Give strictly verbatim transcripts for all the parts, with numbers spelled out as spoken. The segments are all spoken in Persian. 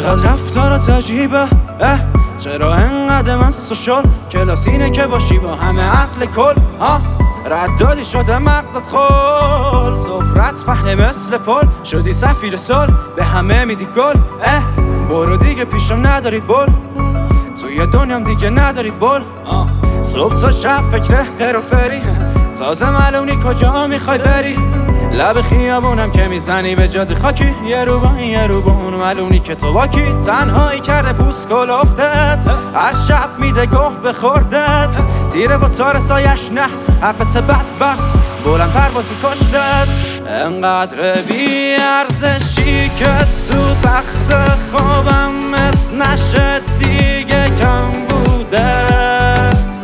چقدر رفتارات عجیبه، اه چرا انقدر مست و شل کلاسینه که باشی با همه عقل کل ها. ردادی شده مغزت خل، سفرت پهنه مثل پل، شدی سفیر سل به همه میدی گل. اه برو دیگه پیشم نداری بل، توی دنیام دیگه نداری بل. صبح تا شب فکر خیر و فری، تازه معلوم نی کجا میخوای بری. لب خیابونم که میزنی به جاده خاکی، یه رو با یه رو با اون معلوم نی که تو باکی. تنهایی کرده پوست کلفتت، هر شب میده گوه به خوردت. تیره و تار سایش نه حقت بدبخت، بلند پروازی کشتت. انقدر بی ارزشی که تو تخت خوابم مثل نشد دیگه کم بودت.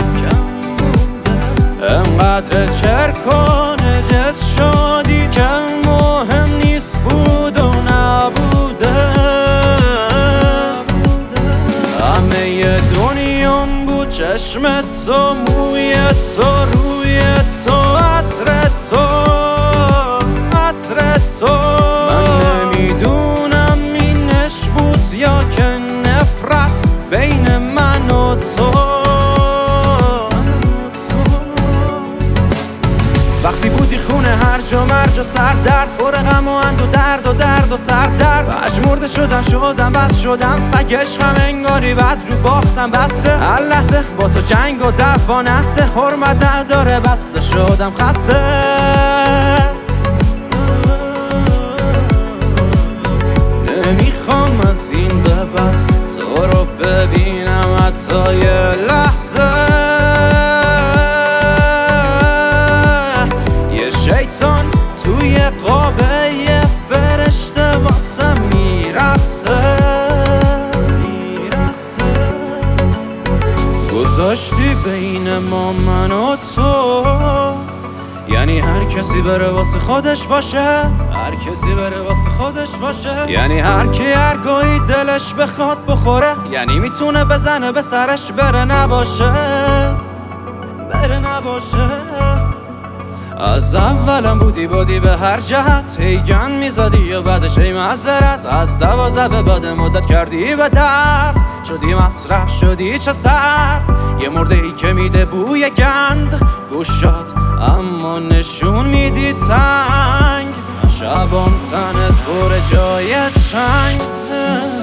انقدر چرکان جس شدی که مهم نیست بود و نبوده. همه دنیام بود چشمت تو، موی تو، روی تو، عطر تو، عطر تو. من نمیدونم این عشق بود یا که نفرت بین من و تو. وقتی بودی خونه هرج و مرج و سردرد، پر غم و اند و درد و درد و سردرد. پژمرده شدم شدم بس شدم سگ عشقم، انگاری بعد رو باختم بسته. هر لحظه با تو جنگ و دعوا نحسه، حرمت نداره بسته شدم خسته. نمیخوام از این به بعد تو رو ببینم حتی یه لحظه. شیطان توی قابه یه فرشته واسه میرقصه، میرقصه. گذاشتی بین ما من و تو، یعنی هر کسی بره واسه خودش باشه، هر کسی بره واسه خودش باشه. یعنی هر کی هرگاهی دلش بخواد بخوره، یعنی میتونه بزنه به سرش بره نباشه، بره نباشه. از اولم بودی بودی به هر جهت، هیگن میزدی و بعدش ای معذرت. از دوازده به بعد مدت کردی به درد، شدی مصرف شدی چه سرد. یه مرده ای که میده بوی گند گوشات، اما نشون میدی تنگ. شبام تنت پر جای چنگ.